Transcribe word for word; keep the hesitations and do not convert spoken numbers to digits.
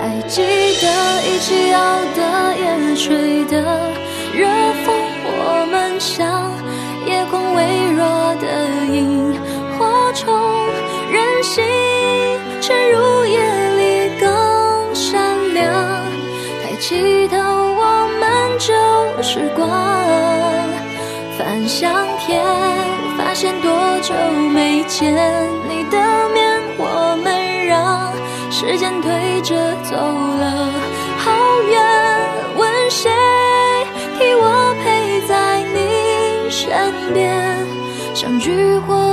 还记得一起熬的夜吹的热风，我们像夜空微弱的萤火虫，任性沉入夜里更闪亮。抬起头我们就是光，翻向天，发现多久没见你的面，我们让时间推着走了好远。问谁替我陪在你身边，相聚或